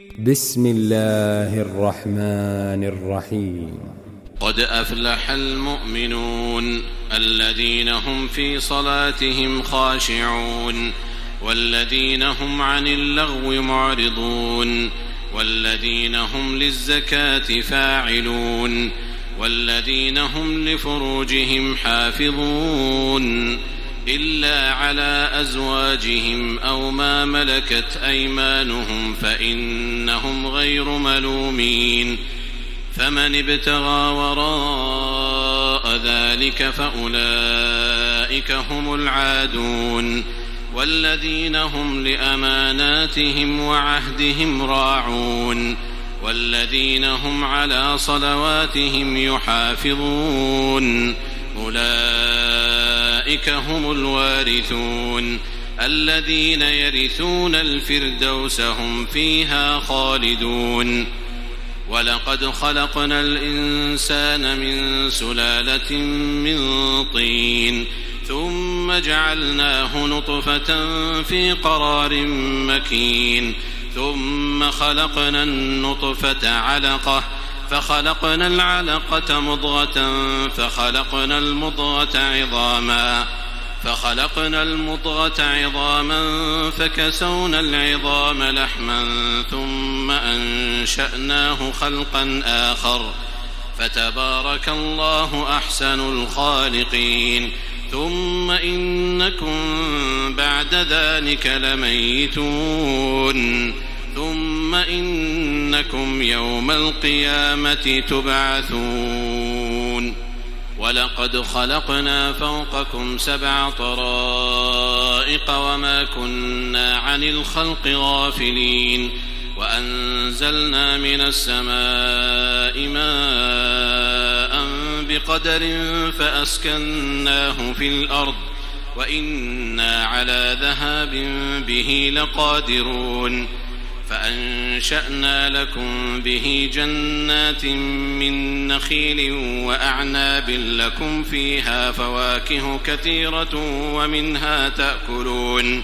بسم الله الرحمن الرحيم. قد أفلح المؤمنون الذين هم في صلاتهم خاشعون والذين هم عن اللغو معرضون والذين هم للزكاة فاعلون والذين هم لفروجهم حافظون إلا على أزواجهم أو ما ملكت أيمانهم فإنهم غير ملومين فمن ابتغى وراء ذلك فأولئك هم العادون والذين هم لأماناتهم وعهدهم راعون والذين هم على صلواتهم يحافظون أولئك هم الوارثون الذين يرثون الفردوس هم فيها خالدون. ولقد خلقنا الإنسان من سلالة من طين ثم جعلناه نطفة في قرار مكين ثم خلقنا النطفة علقة فخلقنا العلقة مضغة فخلقنا المضغة عظاما فكسونا العظام لحما ثم أنشأناه خلقا آخر فتبارك الله أحسن الخالقين. ثم إنكم بعد ذلك لميتون ثم إنكم يوم القيامة تبعثون. ولقد خلقنا فوقكم 7 طرائق وما كنا عن الخلق غافلين وأنزلنا من السماء ماء بقدر فأسكناه في الأرض وإنا على ذهاب به لقادرون. فأنشأنا لكم به جنات من نخيل وأعناب لكم فيها فواكه كثيرة ومنها تأكلون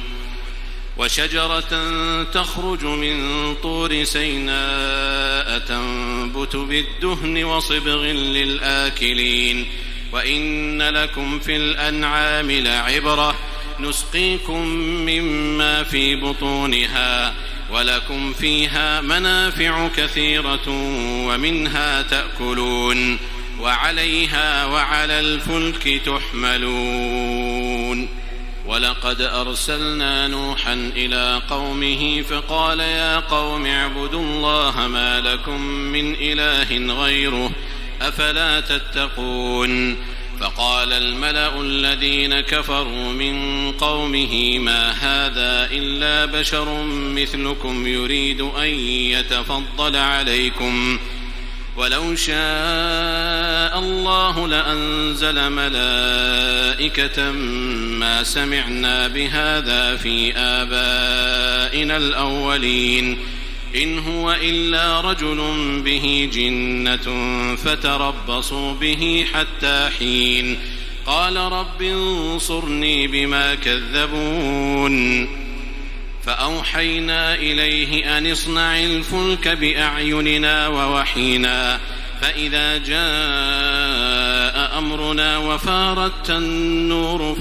وشجرة تخرج من طور سيناء تنبت بالدهن وصبغ للآكلين. وإن لكم في الأنعام لعبرة نسقيكم مما في بطونها ولكم فيها منافع كثيرة ومنها تأكلون وعليها وعلى الفلك تحملون. ولقد أرسلنا نوحا إلى قومه فقال يا قوم اعبدوا الله ما لكم من إله غيره أفلا تتقون. فقال الملأ الذين كفروا من قومه ما هذا إلا بشر مثلكم يريد أن يتفضل عليكم ولو شاء الله لأنزل ملائكة ما سمعنا بهذا في آبائنا الأولين إن هو إلا رجل به جنة فتربصوا به حتى حين. قال رب انصرني بما كذبون. فأوحينا إليه أن اصنع الفلك بأعيننا ووحينا فإذا جاء أمرنا وفارت النور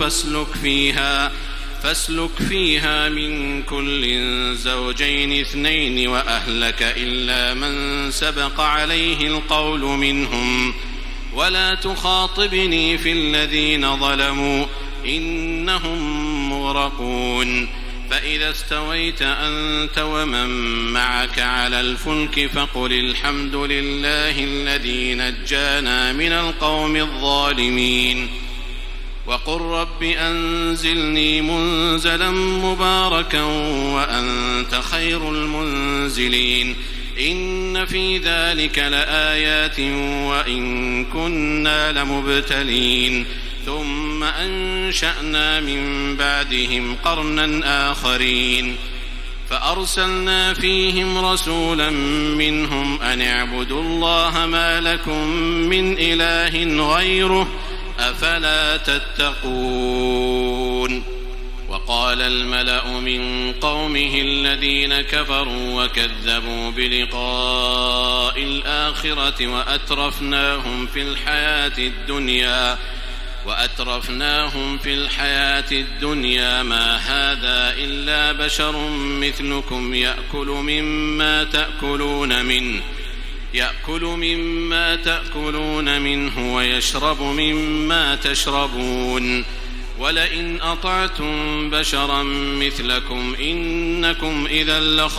فاسلك فيها من كل زوجين 2 وأهلك إلا من سبق عليه القول منهم ولا تخاطبني في الذين ظلموا إنهم مغرقون. فإذا استويت أنت ومن معك على الفلك فقل الحمد لله الذي نجانا من القوم الظالمين وقل رب أنزلني منزلا مباركا وأنت خير المنزلين. إن في ذلك لآيات وإن كنا لمبتلين. ثم أنشأنا من بعدهم قرنا آخرين فأرسلنا فيهم رسولا منهم أن اعبدوا الله ما لكم من إله غيره أفلا تتقون. وقال الملأ من قومه الذين كفروا وكذبوا بلقاء الآخرة وأترفناهم في الحياة الدنيا ما هذا إلا بشر مثلكم يأكل مما تأكلون منه ويشرب مما تشربون ولئن أطعتم بشرا مثلكم إنكم إذا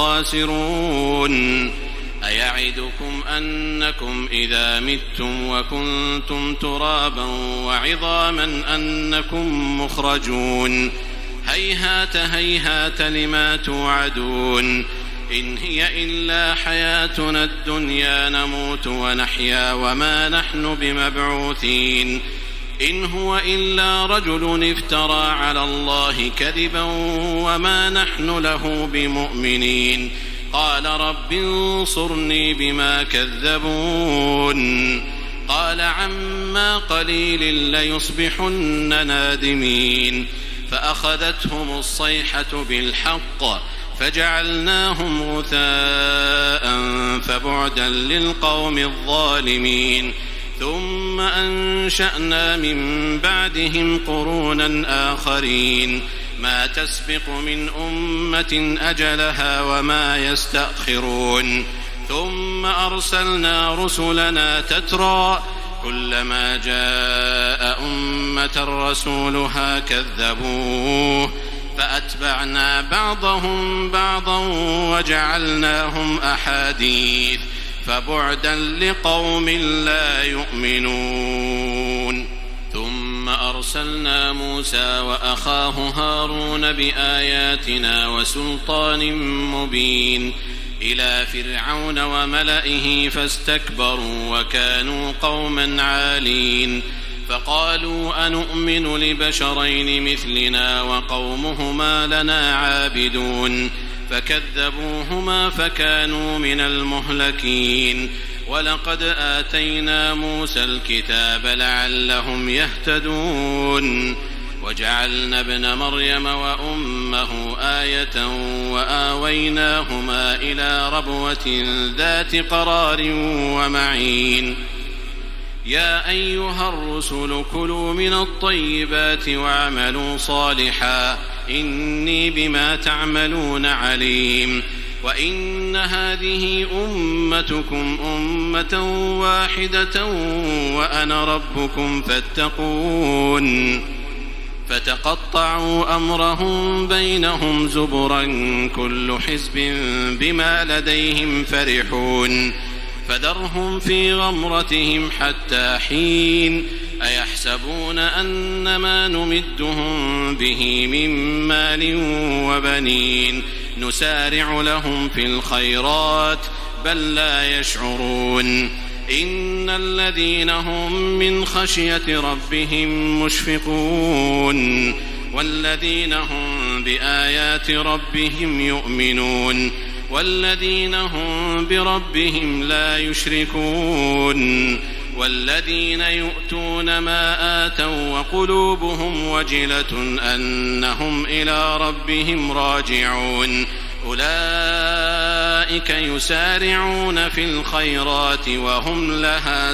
لخاسرون أيعدكم أنكم إذا متم وكنتم ترابا وعظاما أنكم مخرجون هيهات هيهات لما توعدون إن هي إلا حياتنا الدنيا نموت ونحيا وما نحن بمبعوثين إن هو إلا رجل افترى على الله كذبا وما نحن له بمؤمنين قال رب انصرني بما كذبون قال عما قليل ليصبحن نادمين فأخذتهم الصيحة بالحق فجعلناهم غثاء فبعدا للقوم الظالمين ثم أنشأنا من بعدهم قرونا آخرين ما تسبق من أمة أجلها وما يستأخرون ثم أرسلنا رسلنا تترى كلما جاء أمة رسولها كذبوه فأتبعنا بعضهم بعضا وجعلناهم أحاديث فبعدا لقوم لا يؤمنون ثم أرسلنا موسى وأخاه هارون بآياتنا وسلطان مبين إلى فرعون وملئه فاستكبروا وكانوا قوما عالين فقالوا أنؤمن لبشرين مثلنا وقومهما لنا عابدون فكذبوهما فكانوا من المهلكين ولقد آتينا موسى الكتاب لعلهم يهتدون وجعلنا ابن مريم وأمه آية وآويناهما إلى ربوة ذات قرار ومعين يا أيها الرسل كلوا من الطيبات واعملوا صالحا إني بما تعملون عليم وإن هذه أمتكم أمة واحدة وأنا ربكم فاتقون فتقطعوا أمرهم بينهم زبرا كل حزب بما لديهم فرحون فذرهم في غمرتهم حتى حين أيحسبون أن ما نمدهم به من مال وبنين نسارع لهم في الخيرات بل لا يشعرون إن الذين هم من خشية ربهم مشفقون والذين هم بآيات ربهم يؤمنون والذين هم بربهم لا يشركون والذين يؤتون ما آتوا وقلوبهم وجلة أنهم إلى ربهم راجعون أولئك يسارعون في الخيرات وهم لها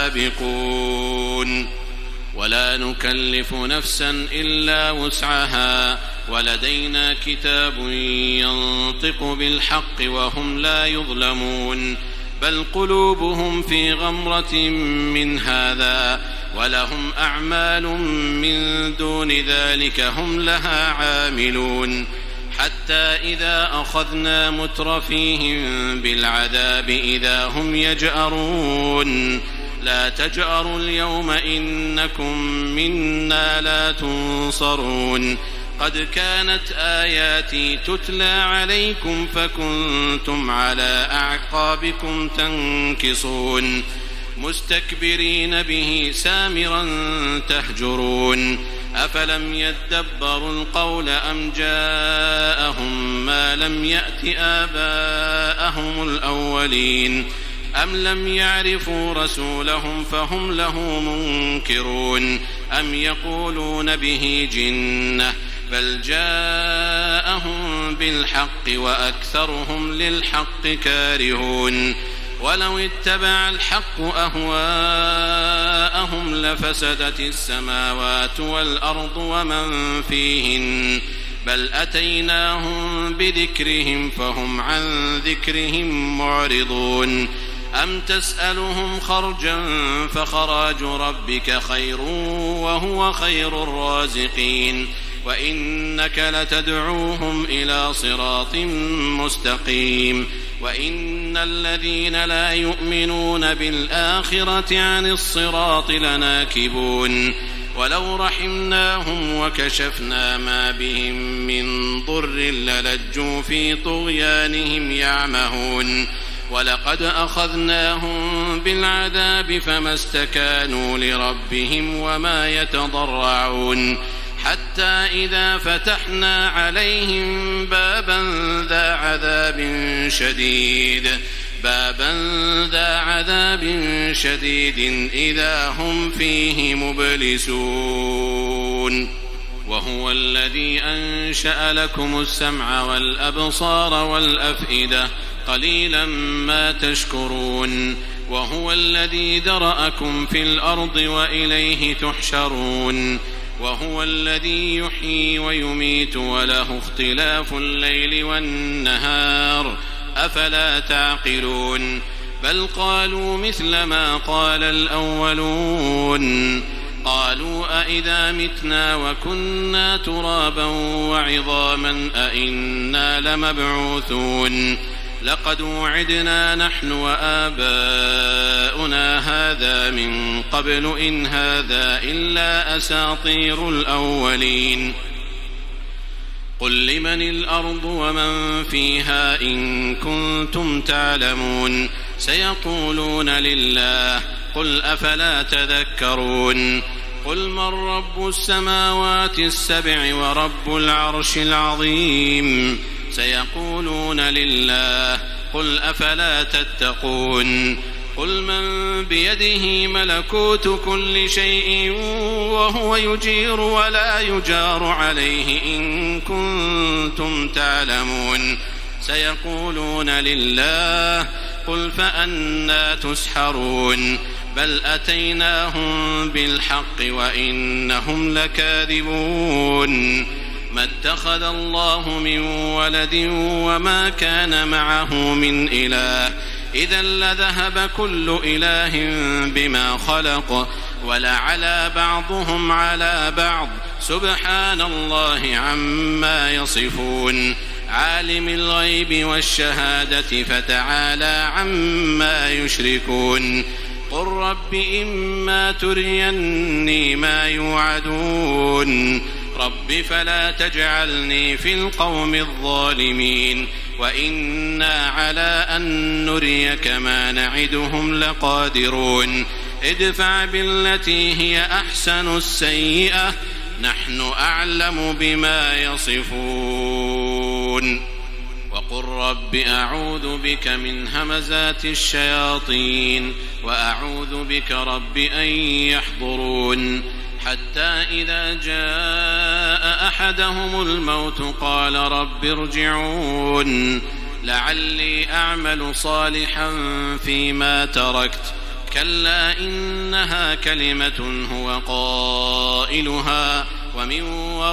سابقون ولا نكلف نفسا إلا وسعها ولدينا كتاب ينطق بالحق وهم لا يظلمون بل قلوبهم في غمرة من هذا ولهم أعمال من دون ذلك هم لها عاملون حتى إذا أخذنا مترفيهم بالعذاب إذا هم يجأرون لا تجأروا اليوم إنكم منا لا تنصرون قد كانت آياتي تتلى عليكم فكنتم على أعقابكم تنكصون مستكبرين به سامرا تهجرون أفلم يدبروا القول أم جاءهم ما لم يأت آباءهم الأولين أم لم يعرفوا رسولهم فهم له منكرون أم يقولون به جنة بل جاءهم بالحق وأكثرهم للحق كارهون ولو اتبع الحق أهواءهم لفسدت السماوات والأرض ومن فيهن بل أتيناهم بذكرهم فهم عن ذكرهم معرضون أم تسألهم خرجا فخراج ربك خير وهو خير الرازقين وإنك لتدعوهم إلى صراط مستقيم وإن الذين لا يؤمنون بالآخرة عن الصراط لناكبون ولو رحمناهم وكشفنا ما بهم من ضر للجوا في طغيانهم يعمهون ولقد أخذناهم بالعذاب فما استكانوا لربهم وما يتضرعون حتى إذا فتحنا عليهم بابا ذا عذاب شديد إذا هم فيه مبلسون وهو الذي أنشأ لكم السمع والأبصار والأفئدة قليلا ما تشكرون وهو الذي ذرأكم في الأرض وإليه تحشرون وهو الذي يحيي ويميت وله اختلاف الليل والنهار أفلا تعقلون بل قالوا مثل ما قال الأولون قالوا أئذا متنا وكنا ترابا وعظاما أئنا لمبعوثون لقد وعدنا نحن وآباؤنا هذا من قبل إن هذا إلا أساطير الأولين قل لمن الأرض ومن فيها إن كنتم تعلمون سيقولون لله قل أفلا تذكرون قل من رب السماوات السبع ورب العرش العظيم سيقولون لله قل أفلا تتقون قل من بيده ملكوت كل شيء وهو يجير ولا يجار عليه إن كنتم تعلمون سيقولون لله قل فأنى تسحرون بل أتيناهم بالحق وإنهم لكاذبون ما اتخذ الله من ولد وما كان معه من إله إذا لذهب كل إله بما خلق ولعلى بعضهم على بعض سبحان الله عما يصفون عالم الغيب والشهادة فتعالى عما يشركون قل رب إما تريني ما يوعدون رب فلا تجعلني في القوم الظالمين وإنا على أن نريك ما نعدهم لقادرون ادفع بالتي هي أحسن السيئة نحن أعلم بما يصفون وقل رب أعوذ بك من همزات الشياطين وأعوذ بك رب أن يحضرون حتى إذا جاء أحدهم الموت قال رب ارجعون لعلي أعمل صالحا فيما تركت كلا إنها كلمة هو قائلها ومن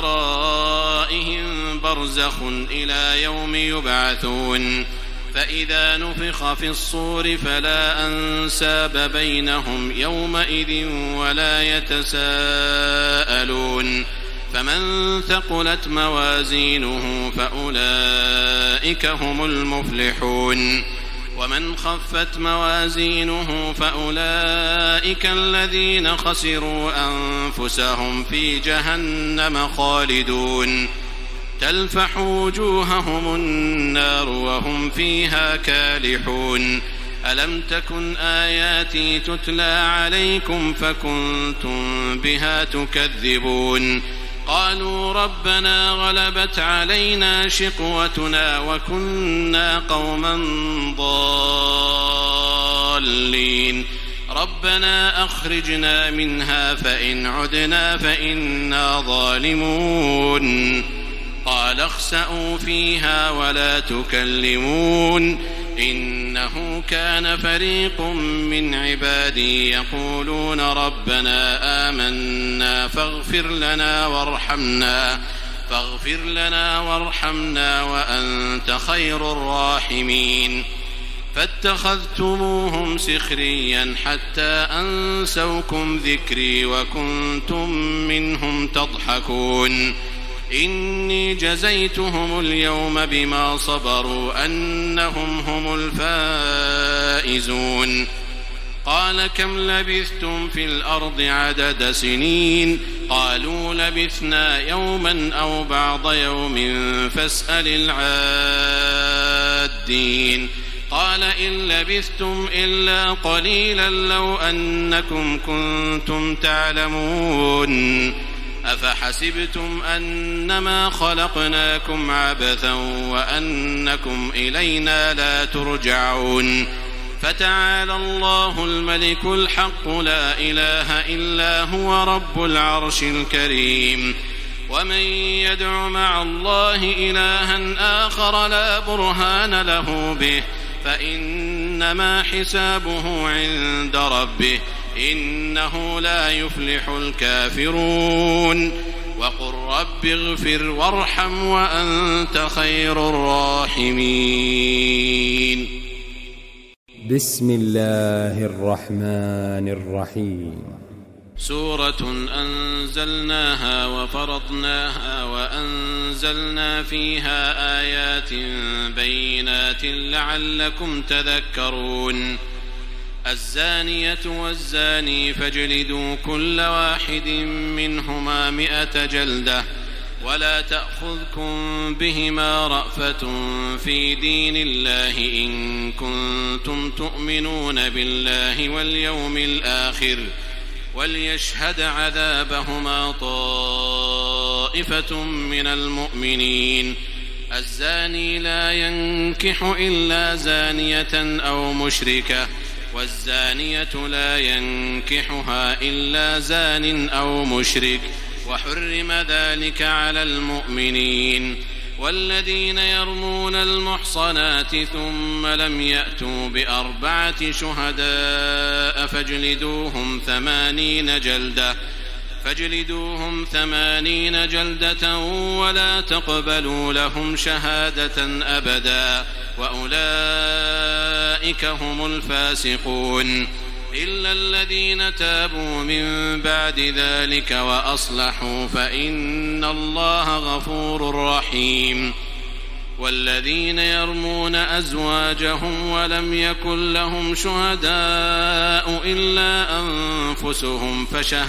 ورائهم برزخ إلى يوم يبعثون فإذا نفخ في الصور فلا أنساب بينهم يومئذ ولا يتساءلون فمن ثقلت موازينه فأولئك هم المفلحون ومن خفت موازينه فأولئك الذين خسروا أنفسهم في جهنم خالدون تلفح وجوههم النار وهم فيها كالحون ألم تكن آياتي تتلى عليكم فكنتم بها تكذبون قالوا ربنا غلبت علينا شقوتنا وكنا قوما ضالين ربنا أخرجنا منها فإن عدنا فإنا ظالمون قال اخسئوا فيها ولا تكلمون إنه كان فريق من عبادي يقولون ربنا آمنا فاغفر لنا وارحمنا وأنت خير الراحمين فاتخذتموهم سخريا حتى أنسوكم ذكري وكنتم منهم تضحكون إني جزيتهم اليوم بما صبروا أنهم هم الفائزون قال كم لبثتم في الأرض عدد سنين قالوا لبثنا يوما أو بعض يوم فاسأل العادين قال إن لبثتم إلا قليلا لو أنكم كنتم تعلمون أفحسبتم أنما خلقناكم عبثا وأنكم إلينا لا ترجعون فتعالى الله الملك الحق لا إله إلا هو رب العرش الكريم ومن يدع مع الله إلها آخر لا برهان له به فإنما حسابه عند ربه إنه لا يفلح الكافرون وقل رب اغفر وارحم وأنت خير الراحمين بسم الله الرحمن الرحيم سورة أنزلناها وفرضناها وأنزلنا فيها آيات بينات لعلكم تذكرون الزانية والزاني فاجلدوا كل واحد منهما 100 جلدة ولا تأخذكم بهما رأفة في دين الله إن كنتم تؤمنون بالله واليوم الآخر وليشهد عذابهما طائفة من المؤمنين الزاني لا ينكح إلا زانية أو مشركة والزانية لا ينكحها إلا زان أو مشرك وحرم ذلك على المؤمنين والذين يرمون المحصنات ثم لم يأتوا ب4 شهداء فاجلدوهم 80 جلدة ولا تقبلوا لهم شهادة أبدا وأولئك هم الفاسقون إلا الذين تابوا من بعد ذلك وأصلحوا فإن الله غفور رحيم والذين يرمون أزواجهم ولم يكن لهم شهداء إلا أنفسهم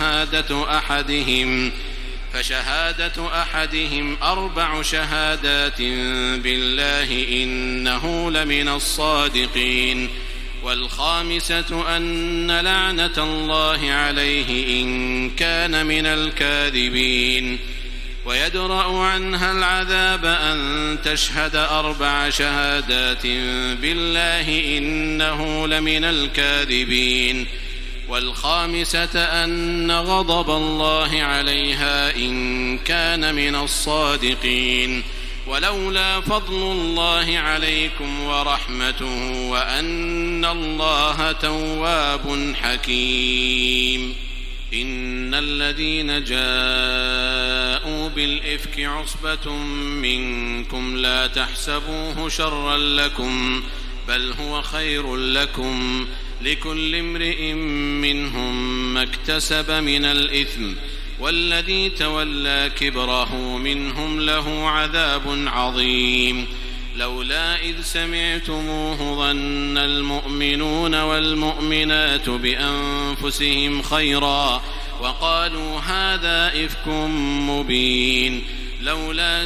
فشهادة أحدهم 4 شهادات بالله إنه لمن الصادقين والخامسة أن لعنة الله عليه إن كان من الكاذبين ويدرأ عنها العذاب أن تشهد 4 شهادات بالله إنه لمن الكاذبين والخامسة أن غضب الله عليها إن كان من الصادقين ولولا فضل الله عليكم ورحمته وأن الله تواب حكيم إن الذين جاءوا بالإفك عصبة منكم لا تحسبوه شرا لكم بل هو خير لكم لكل امرئ منهم ما اكتسب من الإثم والذي تولى كبره منهم له عذاب عظيم لولا إذ سمعتموه ظن المؤمنون والمؤمنات بأنفسهم خيرا وقالوا هذا إفك مبين لولا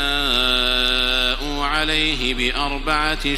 جاءوا عليه ب4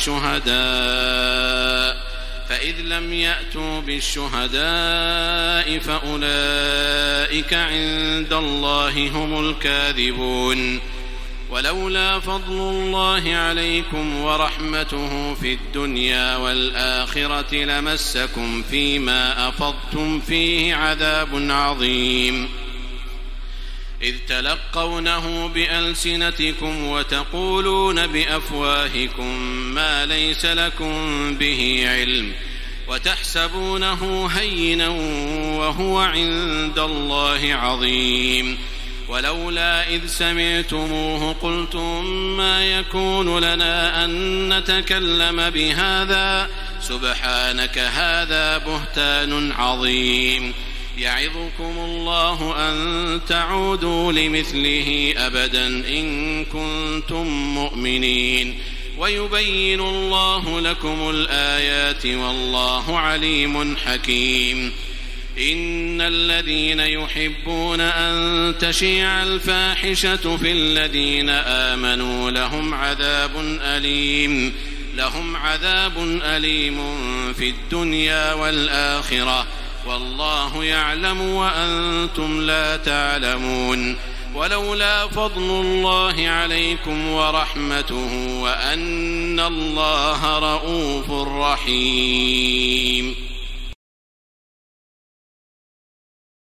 شهداء فإذ لم يأتوا بالشهداء فأولئك عند الله هم الكاذبون ولولا فضل الله عليكم ورحمته في الدنيا والآخرة لمسكم فيما أفضتم فيه عذاب عظيم إذ تلقونه بألسنتكم وتقولون بأفواهكم ما ليس لكم به علم وتحسبونه هينا وهو عند الله عظيم ولولا إذ سمعتموه قلتم ما يكون لنا أن نتكلم بهذا سبحانك هذا بهتان عظيم يعظكم الله أن تعودوا لمثله أبدا إن كنتم مؤمنين ويبين الله لكم الآيات والله عليم حكيم إن الذين يحبون أن تشيع الفاحشة في الذين آمنوا لهم عذاب أليم في الدنيا والآخرة والله يعلم وأنتم لا تعلمون ولولا فضل الله عليكم ورحمته وأن الله رءوف رحيم.